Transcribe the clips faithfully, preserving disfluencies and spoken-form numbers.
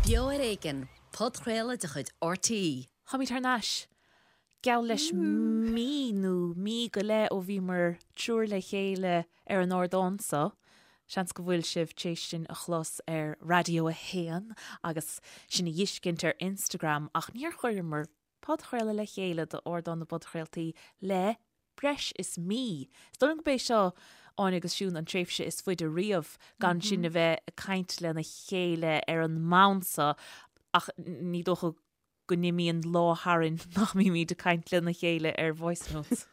Bio ar éigen, podchréile de chud R T E. Hamid tar náis. Gaw leis mí nó mí go le ó bhí mar trúr le chéile ar an ordása. Seans go bhfuil sibh tééis sin a chlos ar radio a héan agus sinna dhiiscint ar Instagram ach níor chuir mar podchréile le chéile de ordán na podchréiltaí le breis is mí. Stoling go bééis seo áin agus siún an tréifse is fuid a riamh gan sin na bheith a caiint le na chéile ar an mánsa ach ní dócha go nimíon láthrin nach mí mí de caiint le na chéile ar voice notes.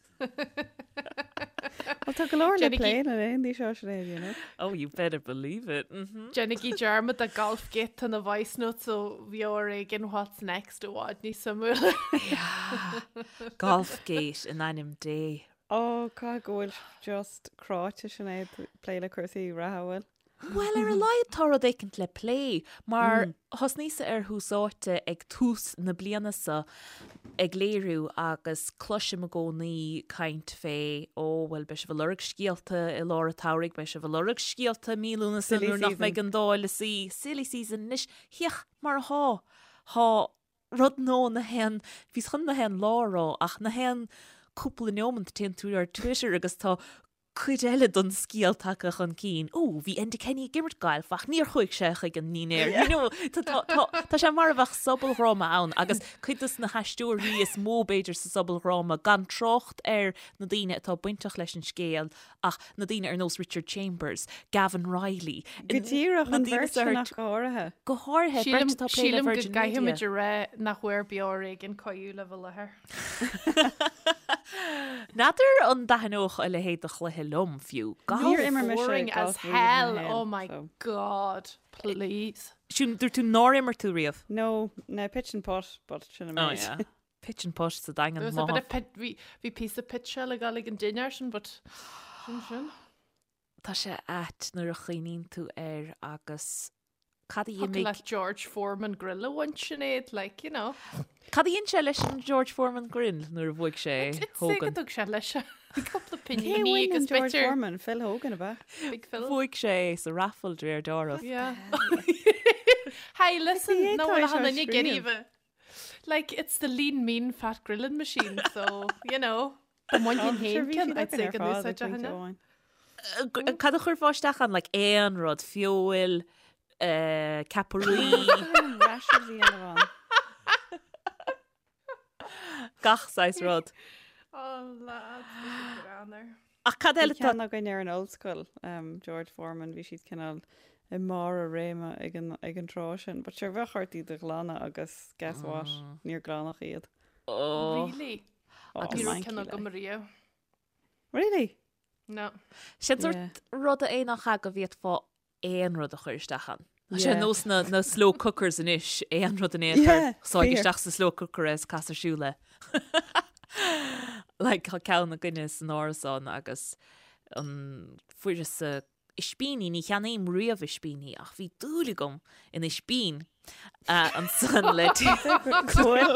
Well, tá go leir le pléin a réon dí seo réad, you know? Oh, you better believe it. Mm-hmm. Jennigy Jarmut a golf git an a voice note so bheor again what's next o wad ní samúil. Yeah. Golf gate in anim day. Oh, cá ghfuil just cráte sin é pléile cuasaí rathhail. Well, ar a leid tar ad écint le play, mar mm. hos nísa ar húsáte ag tús na blianasa ag léirú agus cloise a gcónaí caint fé ó bhfuil be se bh lurg scialta i lára táraigh be se bh lurg scialta mílúna sanúr nach meid an dáil sí silly season nis hiach mar há há rud nó na hen hís chun na hen lárá ach na hen cúpla neomant tíon tú ar Twitter agus tá chuid eile don scíal take an cín. Ó, bhí enda cenní gimmert gail fach níor chuig seach ag an nínéir. You know, tá sé mar bheith subalráma ann agus chuidas na heistúirí is mó beidir sa subalráma gan trocht ar na daine atá buintach leis an scéal ach na daine ar nós Richard Chambers, Gavin Riley. Gotíach an bhirte nach gáirithe. Go háirithe berte tá pléile Virgin Media. Sílim go ré nach bhuiir beor ag an coú le bhfuil lethir. Nadidir an dahanóch a le héad a chluthe lom fiú. Boring as hell. Oh my so. God, please. Siún dúir tú nóir immer tú riamh? No, no pitch and pot, but sinna oh, yeah. Pitch and pot sa dagan There's a bit of pit, we, we piece of pitch le galig an dinner sin, but Tá sé at nuair a chínín tú ar agus Cadí like George Foreman grill one sinead, like, you know. Cadí in se leis an George Foreman grill nuair bhuaig sé Hogan. It's sé leis a couple of pinion hey, me agus George picture. Foreman, Phil Hogan about. Big Phil. Bhuaig sé sa raffle dréir dárah. Yeah. Hey, listen, no one had any get even. Like, it's the lean, mean, fat grilling machine, so, you know. And one you hate can, I'd say, can this such a hana. Cad a chur fáisteach an, like, éan rod, fiúil, Uh, Caparí gach sais rod. Oh, lad, ach cad eile tá na gain ar an old school um, George Foreman bhí siad cinál i mar a réime ag an ag an trá sin, but seir bheithartí de glána agus guess what níor glánach iad. Oh, really? Oh, you cannot go Maria. Really? No. Sin sort rud a éach a go bhíad fá éon rud a chuirstechan. sé nós na, na slow cookers in ish éon rud an éar sáigisteach sa slow cooker is casar siúle. Like cha ceann na Guinness an árasán agus an fuidir sa ispíní ní cheannaim riamh ispíní ach bhí dúla gom in ispín uh, an san le coil.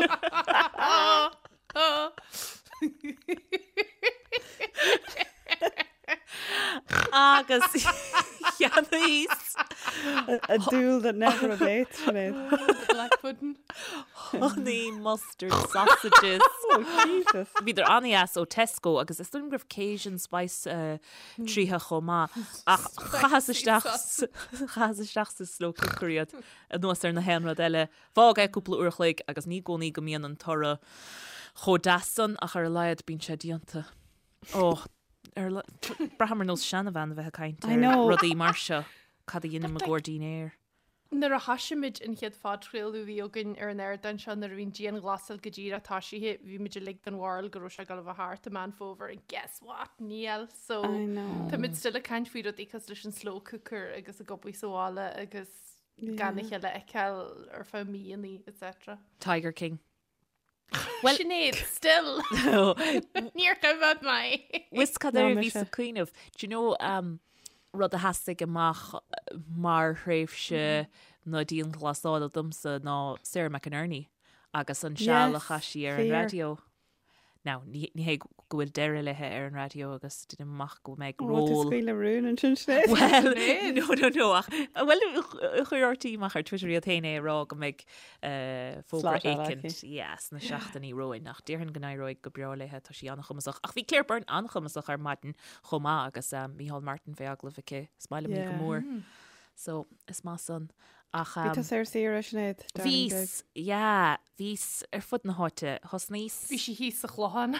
Agus cheannaís a dúil that never abates black pudding, honey mustard sausages. Oh Jesus. Bhíidir anías ó Tesco agus is dún gribh Cajun spice uh, tríthe chomá ach chahasisteach chahasisteach sa sló cookeríad a nuas ar na henrad eile fág é cúpla uairchlaigh agus ní gcónaí go mííon an tora chodasan ach ar leiad bín sé dianta. Oh, er brahamar nos seanna bhean bheith caint rudí mar seo cad a dhéanam a gcódaín éir. Nar a haisiimiid in chiad fád tréilú bhí agin ar an air den sean ar bhín díana glasal go ddíra táisithe bhí muidir lig den bháil go se gal bh háart a man fóver and guess what níl so tá mid still a caiint fao rud íchas leis an slow cooker agus a gopaí soála agus ganna cheile eiceil ar fá mííonaí et cetera. Tiger King. Well, Sinead, still. No. Níor go bhd mai. Wis cad ar bhí sa cuiineh. Do you know um, rud a hasig amach mar hréifse na díon glasáda dumsa ná Sarah McInerney agus an seala chaisi ar an radio. Now, ní hé go bhfuil deire lethe ar an radio agus du amach go méid Ó, ról. Scuile rún an sin sné. Well, no, no, no. ach- Well, chuirtíach ar Twitter a taine rá go méid fógra Slát eile, écint, yes, na seachtaí roin nach dearhann go roiid go breolathe tá sí annach chumasach. Ach bhí cléirbarn anchamasach ar Martin chomá agus Mícheál Martin fé aglafice smaile mí go Yeah. mór. So, is má san. Ach, Bhí um, tá sé síra snéad. vís, ja, vís ar fud na háte, hos níos. Bhí si hí a chláán.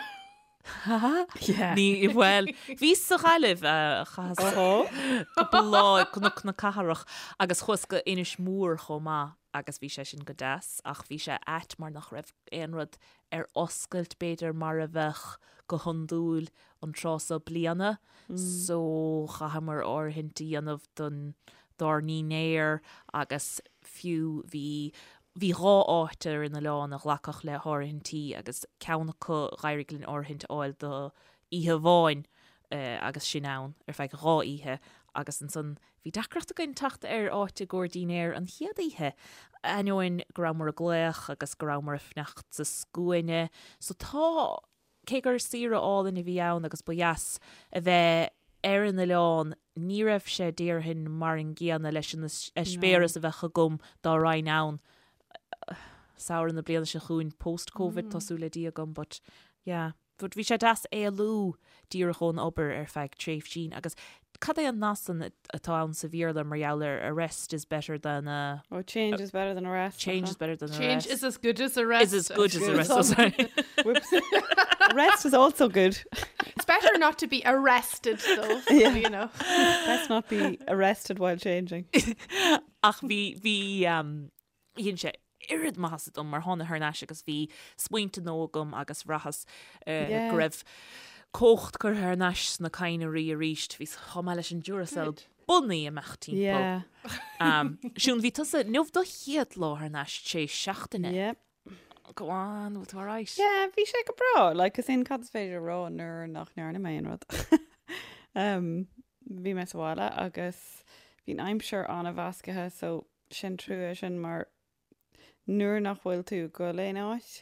Ní bhfuil vís sa chaileh chas go lá chunach na caharach agus chus go inis mór chomá agus bhí sé sin go deas ach bhí sé et mar nach raibh éonrad ar oscailt beidir mar a bheith go honúil an trásá bliana so chahamar áhinntaí anmh don dar ní néir agus fiú hí hí rá átar ina leán nach lacach le háirintí agus ceanna chu gaiiriglann áirthint áil do ihe bháin uh, agus sin nán ar feith rá ihe agus an son bhí decrocht a goin tacht ar áte gordínéir an chiad ihe ain gramar a gléach agus gramar a fnecht sa scuine so tá cé gur sira áil in i bhí ann agus buas a bheith ar in na leán ní raibh sé déirhin mar an gceanna leis an spéras a bheitcha gom dá rain ann saoir na bliana se chuún post-COVID tásúla dí gom, but yeah, but bhí sé das é lú dír chun obair ar feig tréh sin agus cad é an nasan atá an sa bhír le marjouler arrest is better than a Oh, change is better than arrest. change is better than Change arrest. is as good as arrest. is as good as Good. arrest. Oh, sorry. Whoops. Arrest is also good. It's better not to be arrested, though. Yeah. You know. Let's not be arrested while changing. Ach bhí bhí um hín sé irid maihas dom mar hána thnáise agus bhí smuointe nógam agus rahas uh, Yeah. go raibh cócht gur thnáis na caiineí a ríist hís chomá leis an dúrasel bunnaí a mechtí. Yeah. Um, Siún bhí tusa nuamh do chiad láthnáis sé seachtainine. Yep. Goáin bhú ráis. Yeah, bhí sé go bra, like is in cad féidir rá nuair nach nearna mé rud. Um, bhí me sáile agus bhín aimseir anna bhascathe so sin trú sin mar nuair nach bhfuil tú go léáit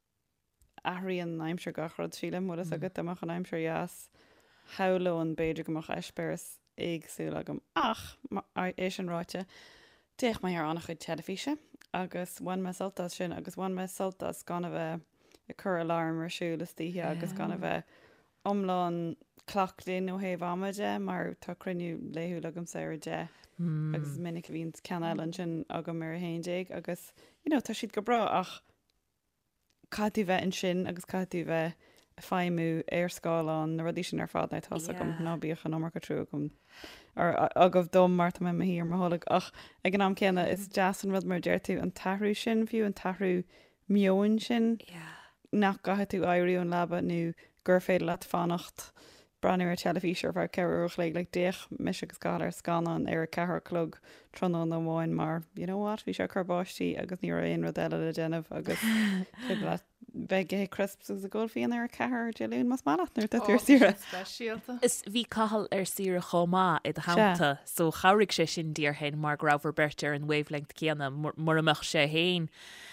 aíon aimseir gachrad síle mu is agad amach an aimseir jaas heolóin beidir gomach eispéras éagsú agam ach é sin ráite déich mai ar annach chuid telefíe agus bhain me soltas sin agus bhain me soltas gan a bheith i chur alarm arsúlastíhe agus gan a bheith omláin clachlín nó héh amaide mar tá cruniú léú agam sé de agus minic vín cean sin agam mar a hééig agus you know, tá siad go bra ach catí bheith an sin agus catí bheith a feimú ar scáán na rudí sin ar fád na tá gom nábíoch an nómar go trú gom ar agah dom marta me hí ar martholaigh ach ag an am céanna is jazz an rud mar deir tú an tahrú sin fiú an tahrú mion sin nach gathe tú éiríú an labba nó gur féidir leat fannacht breanú ar telefísir bhar ceúch le le déich mis agus gá ar scanan ar a cethir clog tróna an bháin mar you know what bhí sé chubáistí agus ní aon ru eile le déanamh agus bheith é crisps agus a ggóilhíon ar cethir deún mas málachtnar tú sira. Speisialta. Is bhí cahall ar sira chomá i a háta so charig sé sin dír hen mar grabhar bertar an wavelength céanna mar amach sé héin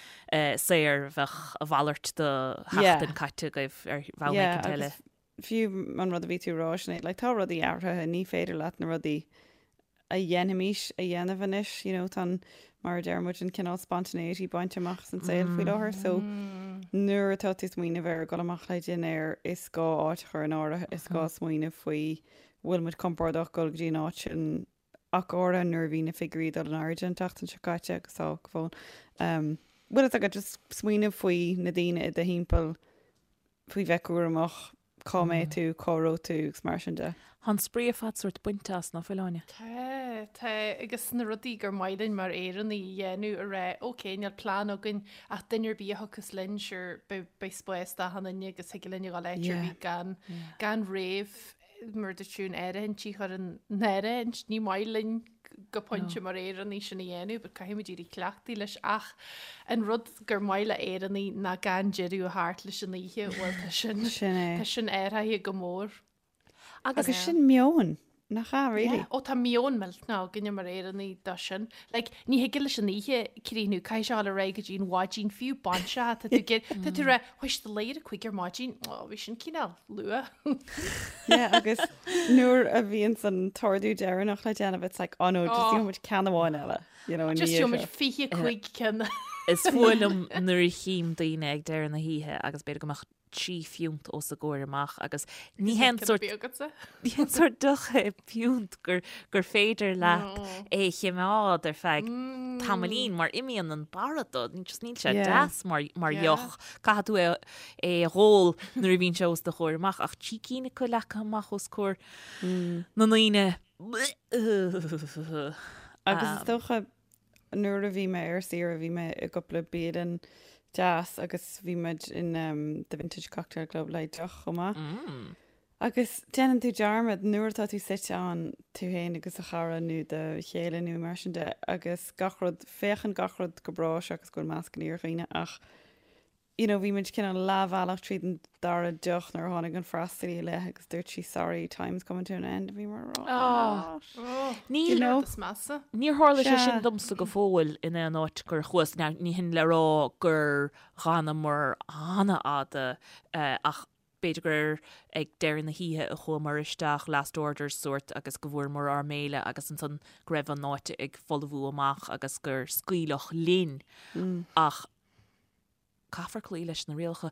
séir bheith a bhhaart de heachtain caite goibh ar bhhaile teile. Fiú an rud a ví tú ráisna, le tá rudí airthe ní féidir leat na rudí a dhéanamis a dhéanamhanis, you know, tan mar dermid an cinál spontanéity baintteach san saoil fao láthir, so nuair atá tú smoine bhar go amach le din air is gá áit chur an áirithe is gá smoine faoi bhfuil muid compordach go dtí áit sin ach ára nuair bhí na figurí an áidir an tatan se caiite agus á go bhin. Bhfuil a go just smoine faoi na daine i de hímpel faoi bheicú amach cá mé tú choró tú mar sin de. Han sprí a fat suirt buintas na fiáine. Tá Tá agus na rudí gur maidin mar éan í dhéanú a ré ócé neal plán agan ach duineir bí thugus linsir be spéis a hanna agus he linne á leitir bhí gan gan réh mar de tún éan tí chu an neire ní mailinn go pointse mar éan í sinna dhéanú, be caiimiidir cleachtaí leis ach an rud gur maile éannaí na gan jeú a háart leis sin ihe bhil sin sin Tá sin éthe go mór. agus sin meon nach cha really ó tá mion melt ná gnne mar éan í da sin le ní he giile sin níhe críú cai se a réige dín wádín fiú banse tú tú ra hois de léir chuiggur mádín bhí sin cinál lua agus nuair a bhíon san toirú deir nach le déanamh it's like anó muid ceanháin eile just fihe chuig cin Is fuilm nuair chím daine ag deir na híthe agus beidir goach trí fiúnt os a ggóir amach agus ní hen soort duche fiúnt gur gur féidir le é chiimeád ar feig tamlín mar imíon an barad ní just ní se das mar mar joch Ca tú é ról nuair bhín seos de chóir amach ach tí cíine chu lecha amach os cór na naine agus stocha nuair a bhí me ar si a bhí me i gopla béan jazz agus bhí meid in um, the Vintage Cocktail Club le deach chuma mm. agus déanaan tú dearmad nuair tá tú site an tú héin agus a chara nu de chéile nu mar sin de agus gachrod féchan gachrod go brás agus go meascaníor chuoine ach you know, bhí muid cinna lábhealach tríd an dar a deach nar tháinig an freistalí le agus dúirt sí sorry times coming to an end bhí mar ní níor hála sé sin domsa go fóil ina an áit gur chuas ní hin le rá gur ghana mar hána áda ach beidir gur ag deir na híthe a chu mar isteach last order suirt agus go bhfuair mar ar méile agus an san greibh an náite ag folbhú amach agus gur scuilech lín ach Caafar clí leis na réalcha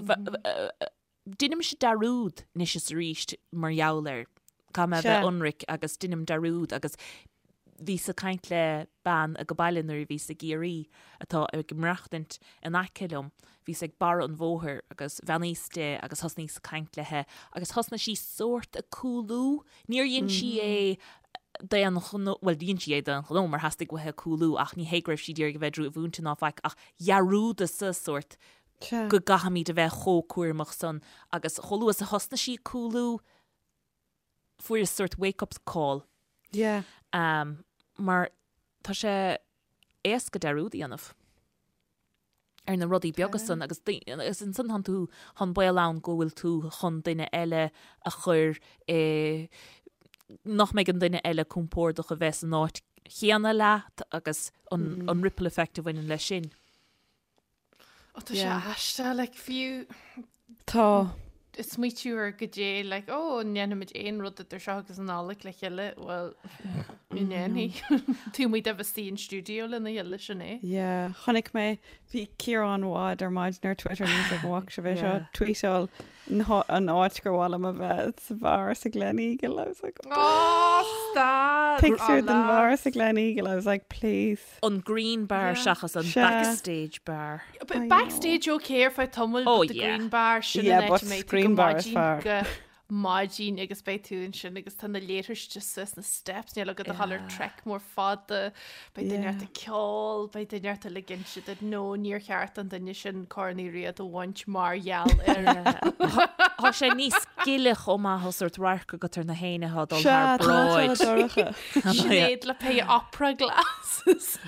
Dinim se darúd ní is ríist mar jouler Ca me bheith unric agus dinim darúd agus ví a kaint le ban a gobailnar ví a géirí atá ag gimreachtint an acelum ví ag bar an bmhóthir agus bheníiste agus hosní sa kaint lethe agus hosna sí sort a coolú níor dhéon si é dé an well dín si é an chlóm mar hastig gothe coolú ach ní hégribh si dír go bheitdrú bhúnta ná feic ach jarúda sa sort go gahamí de bheith cho cuairmach san agus choú a hosna sí coolú fuair is sort wake-up call yeah. um, mar tá sé éas go darúd anmh ar na rudí beaggus san agus is in san han tú han buil lán gohfuil tú chun duine eile a chur é nach méid an duine eile compór do go bheits an áit chéanana leat agus an, mm. an ripple effect a bhain lei sin. Tá sé heiste le fiú Tá Is smuitiúr go dé le ó neanimiid éon rud ar se agus an nála le cheile well néí tú muid a bhtíín stúdio le na heile sin é? Ié, chonig mé bhí Ciarán Wad ar maid nar Twitter níos a bhhaach se bheith seo tweetáil an áit gur bhála a bheith sa bhar sa Gleneagle I was like oh stop picture den bhar sa Gleneagle I was like please an green bar seachas an backstage bar but backstage okay if I tumble oh the yeah green bar yeah but green bar is far Mágin agus bei tú sin agus tan na léirs just na steps ne le go a hallar trek mór fada bei duart a ceol bei duart a ligin si nó níor cheart an daine sin corní riad a bhaint margheall Tá sé níos giilech ó máthúirt racha go tar na héine há braid Sinéad le pe opera glasses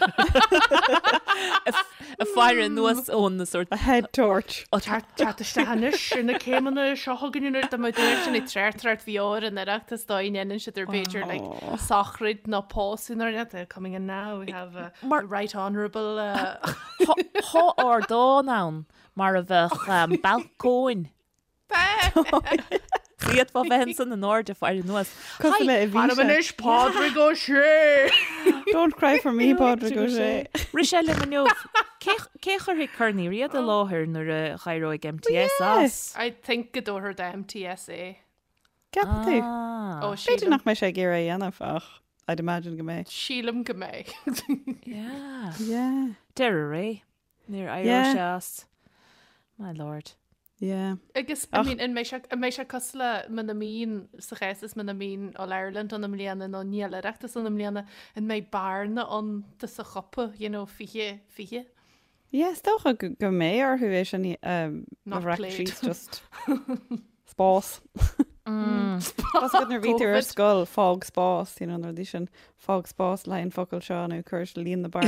a fire an nuas ón na sort a head torch teiste sinna céimena seoganúir a mai dúir sin i treirtart bhí áir an ireachtas dáinean si ar Beiidir le sachrid na póúnar they're coming in now we have a mar right honourable há ár dá nán mar a bheith balcóin Riad fá bheith san an áde fáir nuas is Padre go sé Don't cry for me Padre go sé Ri sé le manneomh Céchar hi chuirní riad a láthir nar a chairóig M T S as I think go dóthir de M T S A Cap tú ó féidir nach mé sé ggéir dhéanamh ach I'd imagine go mé sílam go mé Deir a ré níor éir seas my lord Yeah. Agus I mean in mé mé se cos le man na mín sa chéas man na mín ó Ireland an am líana nó níile reachtas an am líana in mé barna an de sa choppe you know fihe fihe Yes stocha go go mé ar hu é sin um just spás nar ví ar sscoil fág spás you know nar dí sin fág spás leon focail seánú chuir líon na bar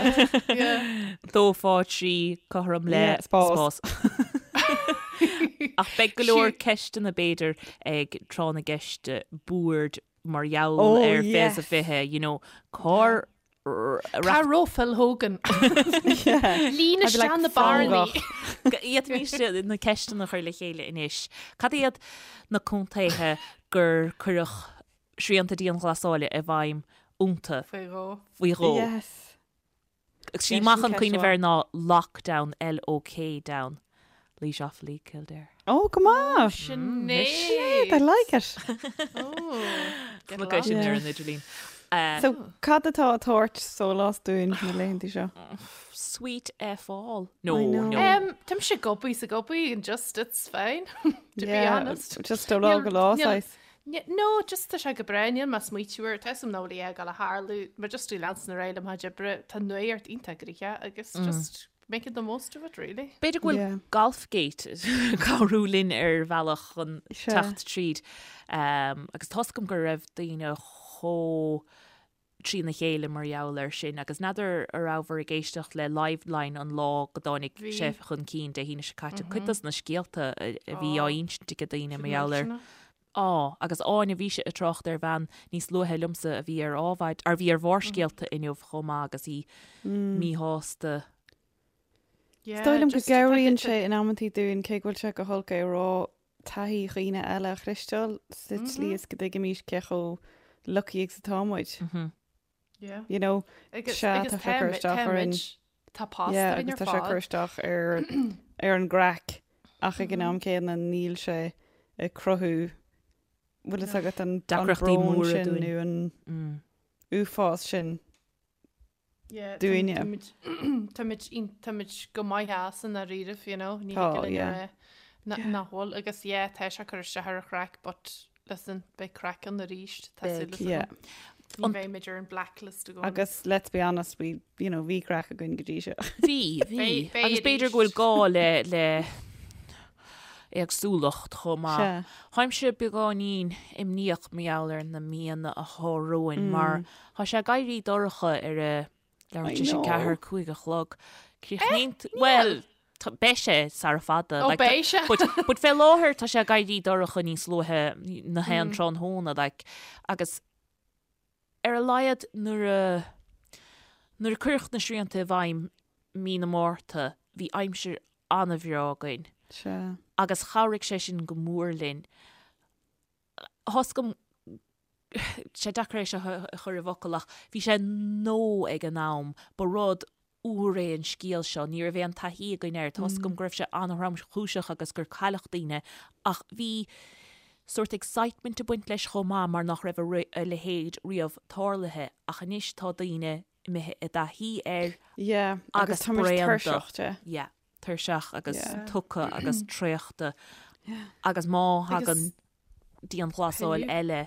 dó fáid sí chom le spás ach be golóir ceiste na béidir ag trána geiste búird mar jaall ar fés a fithe, you know, cór Carrófil Hogan Lína an na barnaí iad mí na ceiste nach chuir le chéile inis. Cad iad na contaithe gur chuireach sríanta díon glasáile a bhaim únta faoiró. Yes. Sí machchan cuioine bhar ná lockdown L O K down. Lí seaflí Kildare. Oh, come on. Sinead. I like it. Look at sin ar an Idirlín. So cad atá atát só lás dúin na leontí seo? Sweet F all. No, know. no. Um, Tim se gopaí sa gopaí and just it's fine to Yeah, be honest. just do lá go lásáis. Yeah, no, just tá se go brein mas muitiúir tesom nóí ag gal a hálú, mar just tú lans na réile ha bre tá nuart integriche agus just make it the most of it really. Beidir bhfuil Yeah. golfgate cáúlinn ar bhealach an Sure. tacht tríd um, agus toscom gur raibh daoine cho trí na chéile mar jouler sin agus nadidir ar ábhar a géisteach le liveline an lá go dánig Bhí. séf chun cín de híine se caite chutas na scialta a a bhí áint go daine mar jouler. á agus áin a bhí se a trocht ar bhean níos luthe lumsa a bhí ar ábhaid ar bhí ar bhórscialta inmh chomá agus í mí hásta. Stoilm go gairíonn sé in ammantí dún cé bhfuil se go thulca rá taí chuoine eile christal si slíos go dige mís cecho lucky ag sa támuid. You know, se tá sé chuisteach ar an Tá yeah, agus tá sé chuisteach ar ar an graic ach ag gnám céan an níl sé i crothú bhfuil is agat an Dacreachtaí brón móra sin dúin. nó an uafás sin. Doing Táid go maithe san a riidir fiú ní Oh, yeah. nachhil agus é te se chu se ar a crack, but listen be crack an na ríist Yeah. bheith meidir an blacklist go Agus let's be honest, we you know bhí crack a gin godí se. Bhí bhí Bé- bé agus a beidir ríist. ghfuil gá le le agsúlacht chomá. Se. Haimse beáín im níoch méáir na míana a thróin mar Tá sé gaiirí doracha ar a le sé know. cethir chuig a chlog. Críocht well tá beise sar fada Ó, béise? bud fé láthir tá sé gaiirí doracha níos luthe na hen trán hóna like, agus ar a laiad nuair a nuair chuirch na sríanta bhaim mí na mórta hí aimimsir anna bhrágain Se. agus chairigh sé sin go mórlinn. Thos go sé deéis se chur bhocalach, hí sé nó ag an nám ba rud úré an scíal seo, ní a bhéh an taí goin air, Tás gom greibh se anram chúiseach agus gur chaileach daine ach bhí soort excitement a buint leis chomá mar nach raibh ri- a le héad riamh tálathe a chaníis tá daine mithe i d hí air Yeah, Agus agus táid breanta. thuseachte. yeah, thuseach agus Yeah. tucha agus tréochta agus má Agus- hagan dí an chlásáil Helú. eile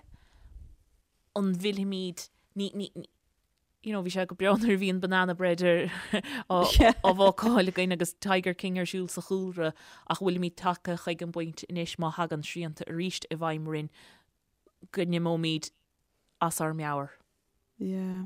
an bhilimiid ní ní ní- you know, bhí sé go breanar bhíon banana breidir á bhááil gaine agus Tiger King ar siúil sa chúra ach bhfuil mí take chuig an buint inis má hagan sríanta a ríist i bhaimrin gonne mómíd as ar meabhar. Yeah.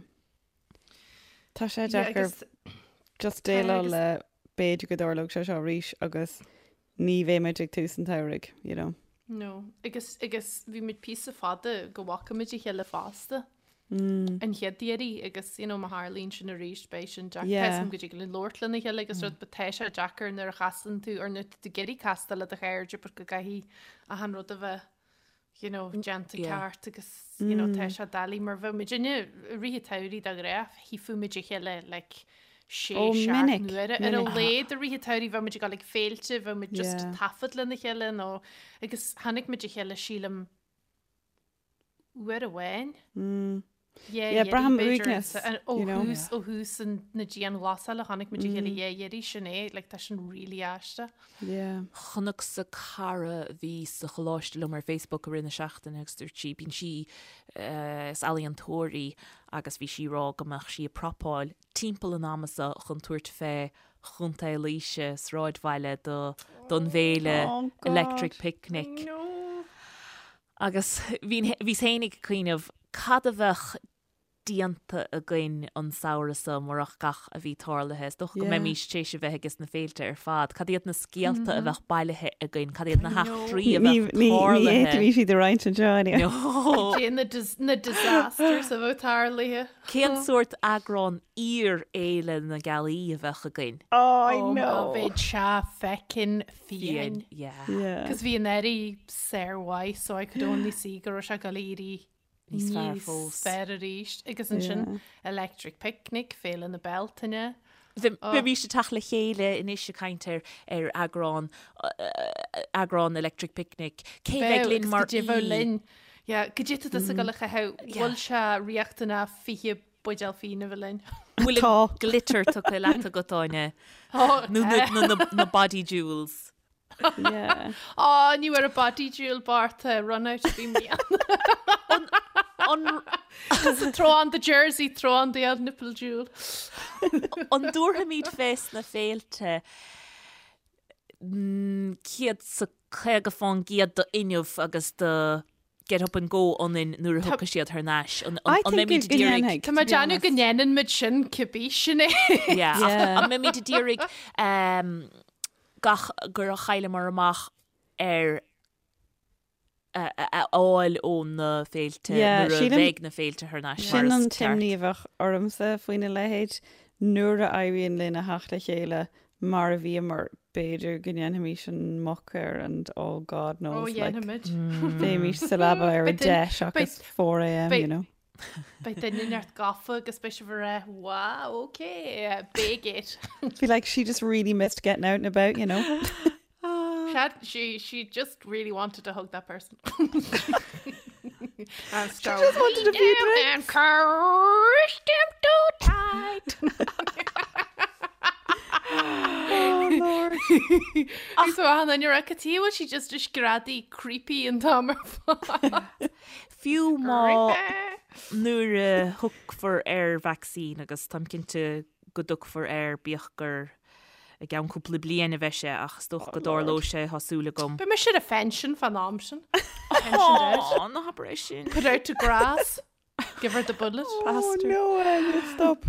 Tá sé Yeah, dechar agus- just Tá déile agus- le béidir go dárlog se seo ríis agus ní bhé méid ag tús an teirigh, you know. No agus agus bhí mit pí a fada go bhacaid i heile fásta Mm. an cheaddíirí agus you know, mar Harlín sin a ríist bei sin Jack Yeah. go le Lordlan i heile agus rud betéise a Jackar nar a chasan tú ar nu de geirí castal a a chéirde per go gaihí a han rud a bheith you know, genta Yeah. ceart agus you know, te a dalí mar bheith midine ri tairí a réh hí fuimiid i heile le sé Ó, minic, nuair ar a minic. léad a ri tairí bheit muidir gal féilte bheit mu just Yeah. tafad le na cheile nó agus hanig muid i cheile sílam uair a bhhain. Mm. Yeah, Yeah, yeah, braham Beidir weakness, an- ó you know. hús ó hús an na dían glasal a chanig muid chéile dhéirí sin é, le tá sin rilí eiste. Yeah. Chonach sa cara hí sa choláistelum ar Facebook a rinne seachtain agusúir si bín si is aí an tóirí agus bhí si rá goach si a propáil timppla an amasa chun tuairt fé chunta líise sráidhhaile do don bhéle Oh, God. electric picnic. No. agus bhí hénig cuioineh cad a bheith díanta a gin an saorasa marach gach a bhí tálathe doch go mé mís té se bheith agus na féilte ar fad Cadíad na scialta a bheith bailithe a gin Cadíad na heachtrií a bheith si de reinint an Johnny na disaster sa bh tárlathe Céan suirt agrán ír éile na galí a bheith a gin Oh no bhéid se fecin fiin cos bhí an éirí séirhaid so I could only see go se galíí níos fear fós fear a ríist agus an sin electric picnic féile na beltaine Bhí bhí se tach le chéile in is se caiintear ar agrán agrán electric picnic cé bheith linn mar bh linn go dtí a go le bhil se riochtainna fihe buideal fína bh linn Bhfuil glitter tu chu leta gotáine na body jewels á ní ar a body jewel barta run out bhí mí Thrán de jersey thrán de nipple jewel an dúrtha míad fés na féilte ciad sa ché go fáin giad do inmh agus de get up and go an in nuair a thuca siad th náis an mé dírig Tá deanú gnéan mid sin cibí sinna an mé mí dírig gach gur a chaile mar amach ar áil ón na féilte bhéh na féilte th náis sin an timníomhah ormsa faoine lehéid nuair a éiríonn lena heach le chéile mar a bhí mar beidir gnéanamí sin mochar and oh god knows bé mí sa leba ar a deis agus four a m you know Bei duineart gafa agus spe bhar wow okay big it feel like she just really missed getting out and about you know Had, she she just really wanted to hug that person. And she just wanted to be and crushed him too tight. Oh Lord. So and then you're a cativa, she just is grady creepy and dumber. Few má nuair a hook for air vaccine agus tam cinnte go duc for air bíochgur a gan cúpla bliana bheise ach stoch go dáló sé hasúla gom. Be me si a fensin fan amsin na habéis sin. Put out to grass. Give her the bullet. Oh no, stop.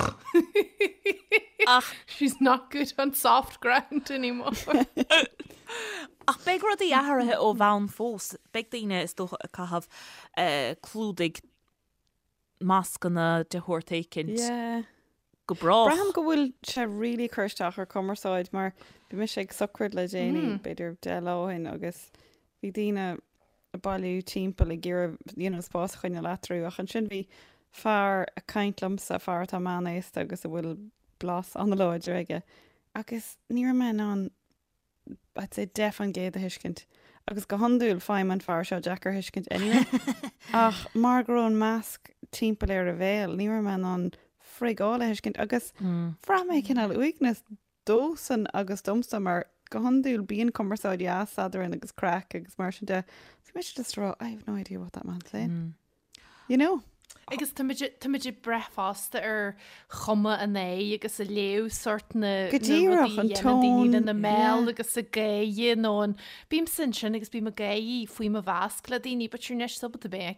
Ach, she's not good on soft ground anymore. Ach beag rud í athrathe ó bhain fós. Beag daoine is do a cahabh clúdig máscanna de thuirtaicint. Yeah. Go bra. Braham go bhfuil se rilí chuirteach ar cumarsáid mar bhí me sé ag sucrid le déanaine beidir de láhain agus bhí daine a bailú timppla i ggéar spás chuine letrú ach an sin bhí fear a caiintlam sa fear tá manéis agus a bhfuil blas an láid aige agus níor me an sé def an géad a hiiscint agus go handúil fáim an fear seo Jackar hiiscint anyway ach mar grón measc timppla ar a bhéil níor me an frigála hiiscint agus fra mé cinál uignas dósan agus domsa mar go handúil bíon cumarsáid sadrin agus crack agus mar sin de mé just rá I have no idea what that man saying you know agus tuidir brefásta ar chuma a é agus a léú sort na godíach an tón na mé agus a gaé nó bím sin sin agus bí a gaí faoi a bhas le daoine be trú neis sub a bé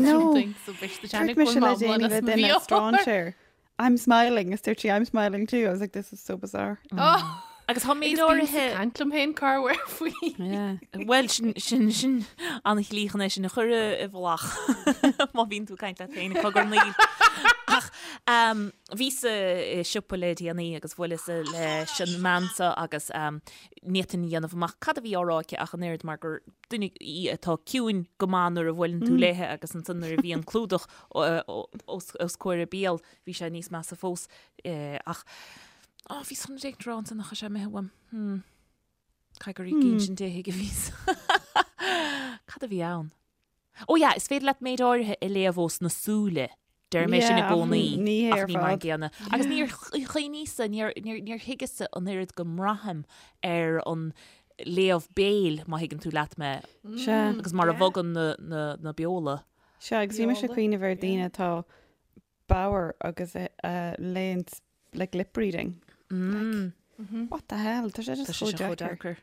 ce I'm smiling is there I'm smiling too I was like this is so bizarre oh agus ha méid áirithe anlumm hen carhar faoi well sin sin sin an líchan sin na chure i bhlach má vín tú caiint le féine cogur níl ach ví a siúpalédí aní agus bhfuil le sin mansa agus nétan dhéanamh amach cad a bhí áráice ach an éir mar gur duine í atá ciúin gomáúir a bhfuiln tú léthe agus an sunnar a bhí an clúdach os cuair a bíal hí sé níos meas a fós ach á hí san réicrán san nach sé meham caigur í cin sin déthe go vís cad a bhí ann ó ja is féidir le méid áirithe i léamhós nasúle der mé sin na gcónaí ní mar géanana agus níor chuonísa níor hiigese an irid go mraham ar an léamh béal má higann tú leat me agus mar a bhagan na beola se agus bhí me se cuioine bhar daine tá bauer agus léint le lip reading what the hell tá sé Jackar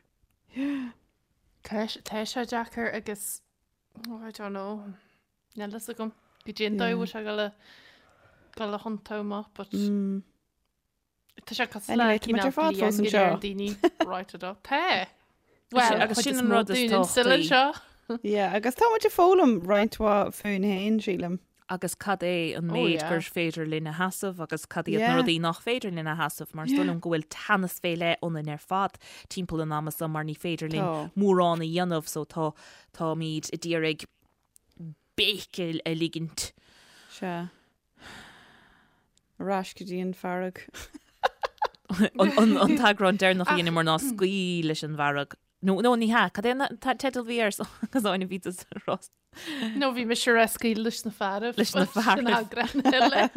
Tá sé Jackar agus I don't know nelas a gom go dé dóhfu se go le gal a hontóma, but Mm. Tá sé cos Anyway, tá muid ar fád fós an seo. daoine right a pe. Well, agus sin an rud is sillan tochtaí. seo. Yeah, agus tá muid fólam reinintá fún hain sílam. agus cad é an Oh, méid yeah. gur féidir lína hasamh agus cadíad Yeah. nóí nach féidir lína hasamh mar stolum gohfuil tannas féile ónan ar fad timppla an Amazon mar ní féidir lín Tá. mórrán a dhéanamh so tá tá míad i ddírig bécil a ligint. Se. Rás go dtíon farag. an tagrán deir nach dhéana mar ná scuí leis an bharag. No nó ní ha, cad tedal bhíar agus áinna ví Ross. No bhí me se rescaí leis na fearh Leis na fearh. gran.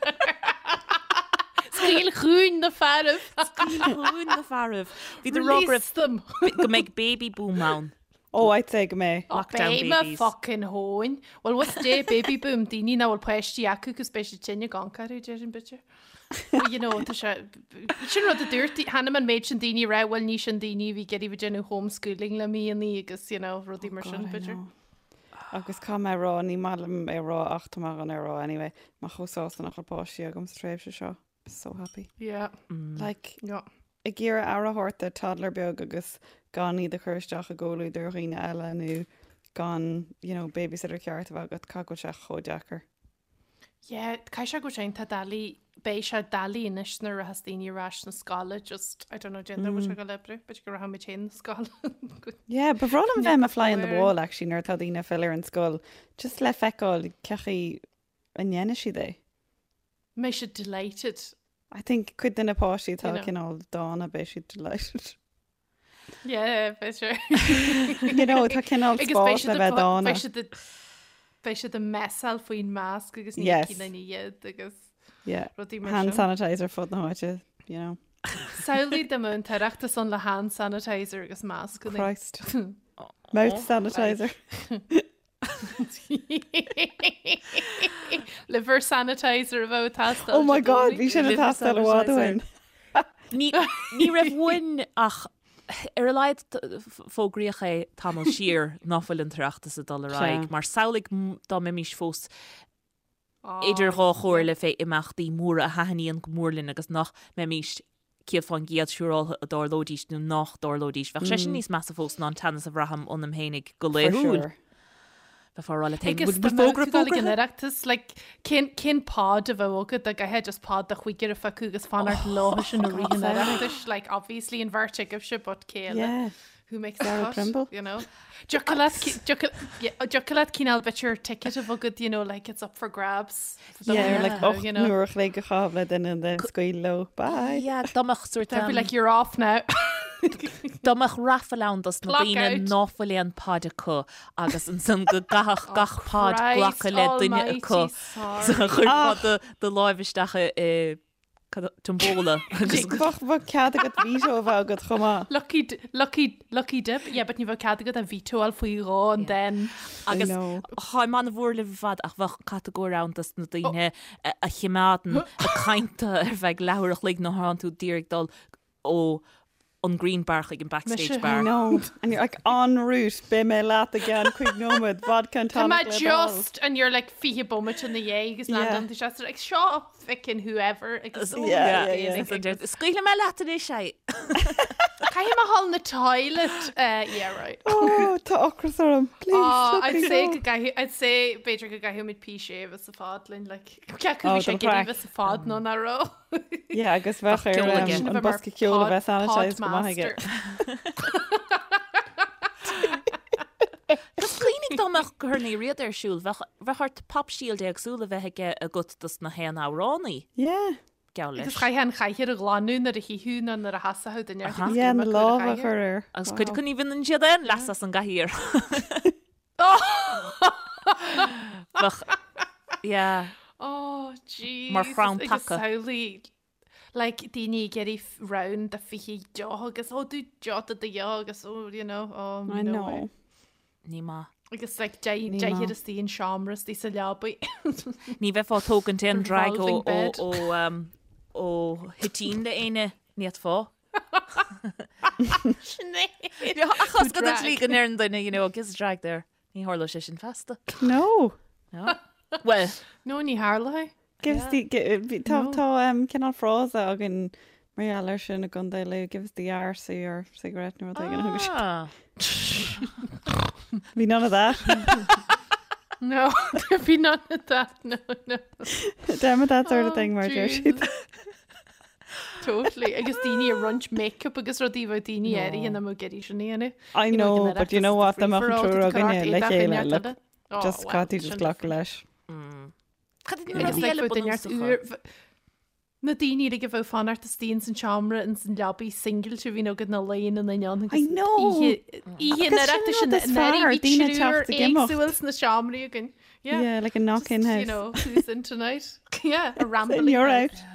Scíil chuún na fearh. Cún na farh. Bhí de rograh them. go méid baby boom mán. Ó ait sé go mé. Lockdown Béime babies. fucking hóin. Well, what's dé baby boom? Díní ná bhfuil pleistí acu gus spéisi tinne gancarú dé an bitte. You know, tá sé sin rud a dúirtí hanna man méid sin daoine ra bhfuil ní sin daoine bhí geirí bh dénú homeschooling le míí agus, you know, rudí mar sin bitte. Agus cá mé rá ní mallam é rá achtamach an rá anyway. Má chosásta nach chupáí agam stréibh se seo. So happy. Yeah. Like, Yeah. I ggéar airthirta toddler beag agus gan iad a chuirteach a ggóú dúghine eile nó gan, you know, babysitter ceart bh agad cago se chodechar. Yeah, cai se go sé tá dalí bé se dalí inis nar a has daoine ras na scala just, I don't know, gender mm. go lebre, but go ha me chin scala. Yeah, but bhrád an bheith a fly in the Weird. wall actually nar tá dtíine fillir an scoil. Just le feicáil cechaí an dhéine si é. Me se delighted. I think cuid den napáí You tá know. cinál dána bé si delighted. Yeah, be sure. You know, tá cinál spás le bheith dána. Bei se de mesal faoin másc agus ní Yes. cína ní iad agus Yeah, rudí mar hand sin. sanitizer fod na háite, you know. Saolaí de mún tarachta son le hand sanitizer agus másc go Christ. Mouth sanitizer. Liver sanitizer a bh tastal. Oh my god, bhí sin a Liver tastal sanitizer. bháin. Ní ní raibh bhain ach ar a leid fógriach é tamil sir náfuil an traachta sa dollarráig, mar saolig dá mé mis fós idir rá chóir le fé imachtaí mór a hahaíon gomórlinn agus nach mé mis ciad fan giad siúráil a dálódís nó nach dálódís. Bheit sé sin níos meas fós ná tannas a bhraham onam hénig go For léúil. sure. Befárála Agus fógra fógraachtas cin pád a bh agad a gahe just pád a chuigear a facu agus fanart lá sin a riachtas, like obviously in vertic of se bot céile. Yeah. Who makes Sarah that, Trimble. you know? Jocolate cíál bet your ticket of a good, you know, like it's up for grabs. Yeah, like, oh, you know. nuair le go chábla den in the scoil lo. Bye. Ja, damach suirt Don't be like, you're off now. Damach raffalandas na Clock daine out. nófuilíon páide chu agus an san go gach gach pád Christ glacha le duine a chu almighty, sorry. chuir de láimhistecha tumbóla agus Bach bh cead agad víseo a bh agad chumá. Lucky, d- lucky, lucky dip. Yeah, but you've a category a vitoal for you all, and then agus know. há man a bhór le fad ach bfach categórántas na daine a a chiimeádan a caiinte ar bheith leabharach le na há tú díirigdal ó an Greenbarch ag an backstage Misha, bar. No. And you're like en route, be me laat again, quick nomad, vodka and come tonic. at le just, and you're like fihe bummit in the yegas Yeah. land on the just like shut up, fucking whoever. It's so Yeah, yeah, amazing. yeah. Scuile me leat é sé. Can you mahal in the toilet? Uh, yeah, right. Oh, tá ochras orm. Please, Oh, look I'd me say go. go guy. I'd say Beidre go guy who made pea shave as a fadlin like. Yeah, Oh, could we the give crack. us a fad no na row. Yeah, agus bheith ar ceola um, again. an bosca ceola bheith sanitize go maithige. Clínig dáach chuirnaí riad ar siúil bheitthart pap síalde agsúla bheittheige a gotas na héan áránaí Yeah. ga Agus leis. chai hen chai hir a glanún ar a híún an ar a hasahud in Yeah, na lábha chuir. Agus chuid chuní bhín an siad an lasas an gahíir. Ja. Oh, jeez. Mar frown paca. Saoí. Like, dini geri round the fihi jaw agus oh du jot at the yaw agus oh you know oh I no know. way. Ní má. Agus like jai Ní jai má. hir is the in shamras di salyabu. Ní bheith fá tógan ten drag ó Revolving bed. ó um, ó hitín de aine níiad fá. Achos go drag. lí gan air daine you know, agus drag there. Ní hála sé sin festa. No. No. Well, No ni harlai. Gives the tá tá um cinál frása agin mar sin a gundé le gives the arsaí ar cigarette nó Ah. Bhí none of that. No, there be none of that. No, no. Damn it, that sort of Oh, thing, mar Jesus. Totally. Agus daoine a runch makeup agus rodí bh daoine éirí and mo geirí sinnéana. I know, but you know what, the muffin trúr a gine le chéile, look, just catí just ghlach leis. Agus le fu duineart úr na daoine ag go bh fanart a stíon san seamra an san leabí single se bhí agad na léon an naon. I know. Ihe na reachta sin éagsúils na seamraí agin. Yeah, like a knock-in house. You know, who's in tonight? Yeah, a rambling And you're house. out.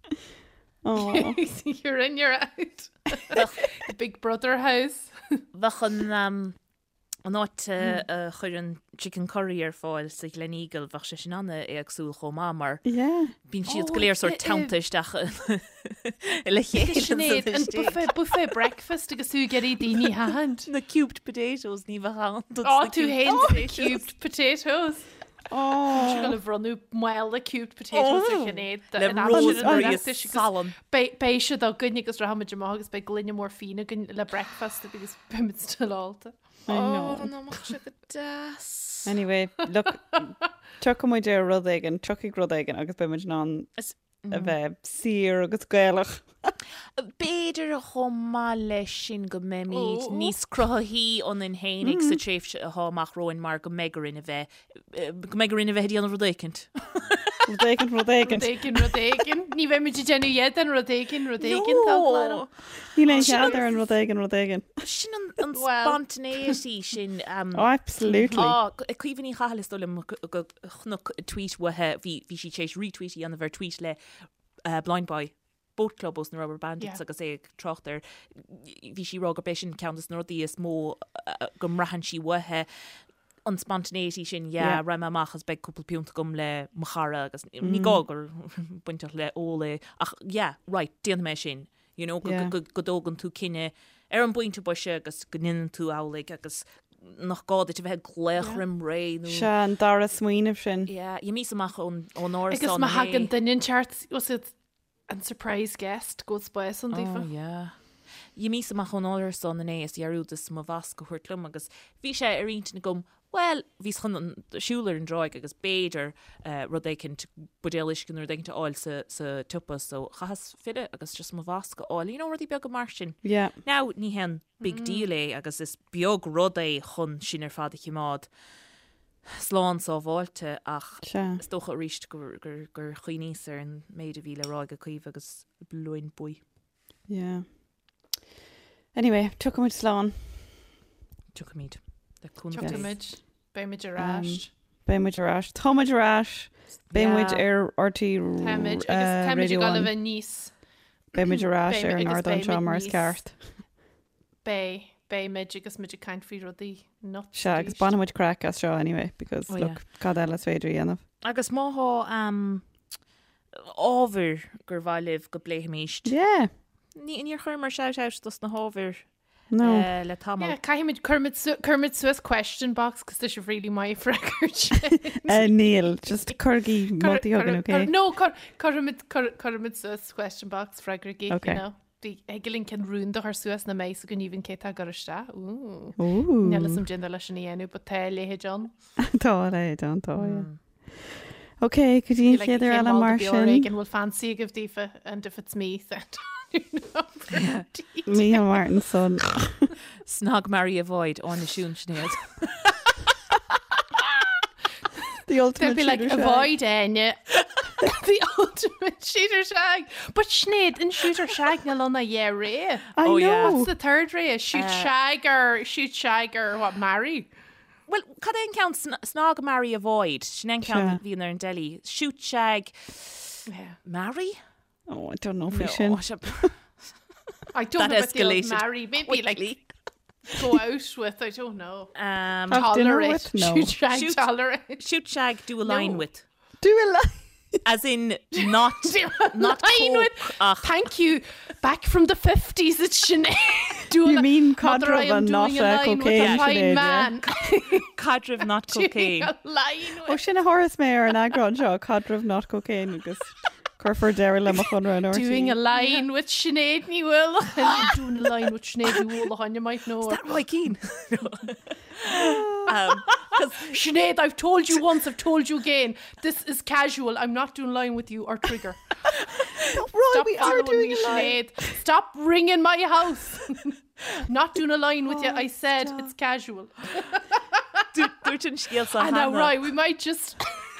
Oh. You're in, you're out. The Big Brother house. Bhachan um, an áit uh, chuir an chicken curry ar fáil sa Glen Eagle bhach sé sin anna ag súil chomá mar Yeah. bín siad Oh, go léir sort eh, eh. tantaisteach le Sinead, and chéile buffet, buffet breakfast agus sú geirí daoine hand. na cubed potatoes ní bhá Oh, two hands cubed potatoes. Oh. She's gonna runú mail the cubed potatoes Oh. a Sinead. le rosemary salam. Bei se a gunnig agus ra hamid má agus bei glynne mór fine gun le breakfast agus bimid still alta. I know. das Anyway, look, tucha mu dé rud aigen, tuchaigh rud aigen agus beimiid ná a bheith sír agus gailech. Béidir a chomá leis sin go méid Oh. níos crothaí an in hénig sa tréifse a háach roin mar go megarin a bheith go megarin a bheith an rudécint. Rud aigen, rud aigen. Rodéigin, rodéigin. Ní bheith muidir genú iad an rodéigin, rodéigin tá Ní le cheadar an rud aigen, rud aigen. Sin an Well. spontanéity sin um, Oh, absolutely. cuihanní chahalstolim go chnuch tweet wathe hí si chééis retweetí an bhar tweet le uh, Blind Boy boat clubs na rubber bandits Yeah. agus é trochtar hí si rá be sin counttas nóí is mó uh, gom rahan si wathe an spontanéity sin Yeah. yeah, ra amachchas be cúpla piúnta gom le machara agus ní gágur buinte le óla ach yeah, right déan me sin you know, go, Yeah. go, go, godógan tú cinenne ar an buinte buise agus gonin tú álaigh agus nach gáda te bheith gléchrim ré nó Se an dar a smuoineh sin. yeah, je mí amach ón ón áras Agus ma hagan dain chart was it an surprise guest go spáis an Oh, dífa. yeah. Je mí amach ón áras san in éas dearúdas má bhas go chuirtlum agus bhí sé ar int na gom well vís chun an siúler an droig agus béidir uh, rud écinint budéiscin ar daint áil sa, sa tupa so chas fide agus just má bhas go áil. You know rudí beag go mar sin. Yeah. Now ní hen big mm. deal é agus is beag rud é chun sin ar fad chimád sláán á bháilte ach Se. is dócha ríist gur gur gur chuoníos ar an méid a bhíle ráig a chuomh agus bluin buí. Yeah. Anyway, tucha muid slán. Tu míid le cún Chocolate, Beimid arás. Beimiid arás. Táid arás. Beimiid ar ortí Temid, agus temid gal bheith níos. Beimiid arás ar an Beimid agus ardán seo beimid mar níos. ceart. Bei, Beimid agus muidir caiint frí rodí not. Se agus banmuid crack as seo anyway, because Oh, look, yeah. cad eile féidir dhéanamh. agus máth um, ábhar gur bhaileh go bléthe míist. Yeah. Ní inar chuir mar seout dos na hábhar No. uh, le tamil. Yeah, caiimiid Kermit Su- Kermit Swiss question box because this is really my record. Uh, Neil, just corgi multi hugging, okay? No, Kermit Kermit Swiss question box fraggrigi. Okay. You know, the Eggelin can ruin the her Swiss na mai so can even keta garsta. Ooh. Ooh. Nella some gender lashani enu but tell he John. Tá é, don tá é. Mm. Okay, could you hear there Alan Martian? And will fancy give Difa and if it's me then. You know, Me and Martin's son. Snog Mary avoid on the shoon snead. The They'd ultimate be like, shooter shag. avoid Anya. The ultimate shooter shag. But Schneid and shooter shag na lona yeah ray. I Oh, know. yeah. What's the third ray? Shoot Uh, shag or shoot shag or what marry? Well, cad ein count sn- snog Mary avoid. Sin count Sure. bhí ar an deli. Shoot shag Yeah. Mary? Oh, I don't know if we No, should. shab- I don't That know about the old escalated marry. Maybe quickly. like go out with, I don't know. Um, Have dinner Tolerate. with? No. Shoot shag Shoot- tolerate. shoot shag do a line No. with. Do a lie. As in not Not not line with. coke, ach, Thank you. Back from the fifties, it's Sinead. You mean cadra and not cocaine? Cadra not cocaine. Oh, sin a Horace mé ar an agran seo cadra not cocaine agus chufor deir le chun doing a line with Sinead ní bhfuil doing a line with Sinead ní bhfuil a might know. Is that Roy Keane? um, Sinead, I've told you once, I've told you again. This is casual. I'm not doing line with you or Trigger. No, Roy, Stop we are doing me, a line. Sinead. Stop ringing my house. Not doing a line with oh, you. I said stop. It's casual. I know, right? We might just.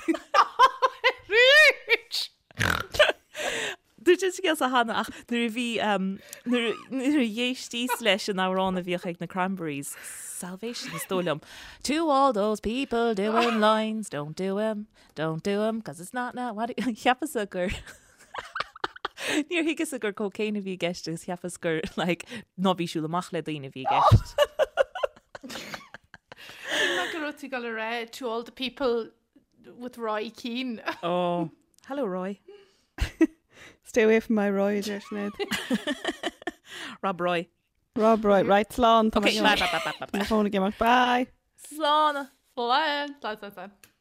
Dúirt gas a hanna ach nuair bhí nuair dhéistí leis an árán a bhíoch ag na cranberries. Salvation is dólam. To all those people doing lines, don't do them, don't do them, because it's not now. What cheappas a gur. Níor higus a gur cocaine a bhí gist is cheappas gur like nó bhí siúla mach le daoine bhí gist. I'm not going to go around to all the people with Roy Keane. Oh, hello Roy. Stay away from my Roy, dear Sinead. Rob Roy. Rob Roy, right, slán. Okay, bye, bye, bye, bye, bye. Bye. Slán. Slán, slán, slán.